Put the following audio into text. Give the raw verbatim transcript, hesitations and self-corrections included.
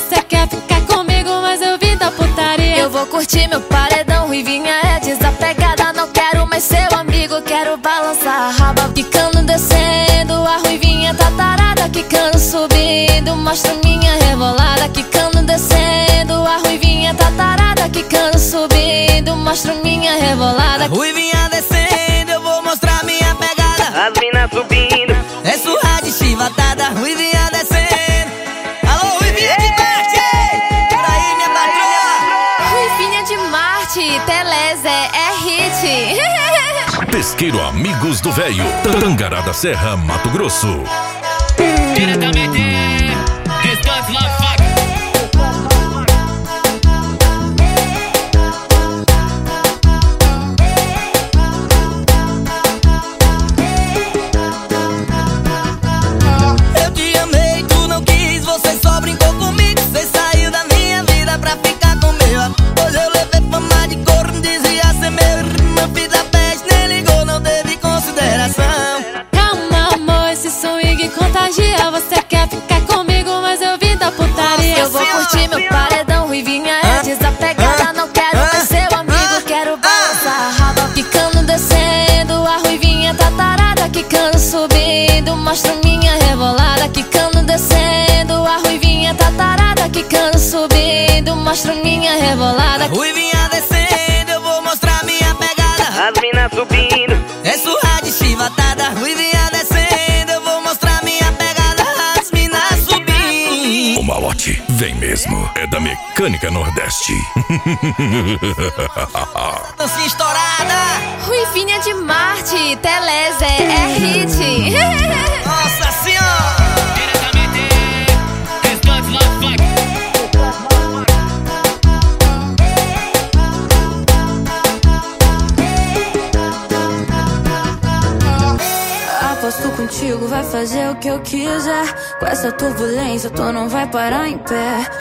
você quer ficar comigo, mas eu vim da putaria. Eu vou curtir meu paredão, ruivinha é desapegada. Não quero mais seu amigo, quero balançar a raba. Quicando, descendo, a ruivinha tá tarada. Quicando, subindo, mostra minha rebolada. Quicando, descendo, a ruivinha tá tarada. Quicando, subindo, mostra minha rebolada. A ruivinha descendo, eu vou mostrar minha pegada. As minas subindo, é surra de chivatada. Ruivinha descendo. Alô, ruivinha de Marte! Por aí, minha patroa! Ruivinha de Marte, Teleze é hit. Pesqueiro Amigos do Véio, Tangará da Serra, Mato Grosso. Diretamente, Restante La Faca. Eu te amei, tu não quis, você só brincou comigo. Você saiu da minha vida pra ficar com meu. Hoje eu levei fama de corno, dizia ser meu irmão. Filho da peste, nem ligou, não teve consideração. Calma, amor, esse swing contagia. Você quer ficar comigo, mas eu vim da putaria. Eu vou curtir meu paredão, ruivinha é desapegada. Não quero mais seu amigo, quero balançar a raba. Quicando, descendo, a ruivinha tá tarada. Quicando, subindo, mostra minha rebolada. Quicando, descendo, a ruivinha tá tarada. Quicando, subindo, mostra minha rebolada. Ruivinha descendo, eu vou mostrar minha pegada. as minas subindo, É surra de chivatada. Ruivinha descendo, eu vou mostrar minha pegada. As minas subindo. O malote vem mesmo, é da Mecânica Nordeste. Dancinha estourada. Ruivinha de Marte, Teleze é hit. Nossa senhora. Diretamente, Restante La Faca. Aposto contigo, vai fazer o que eu quiser. Com essa turbulência, tu não vai parar em pé.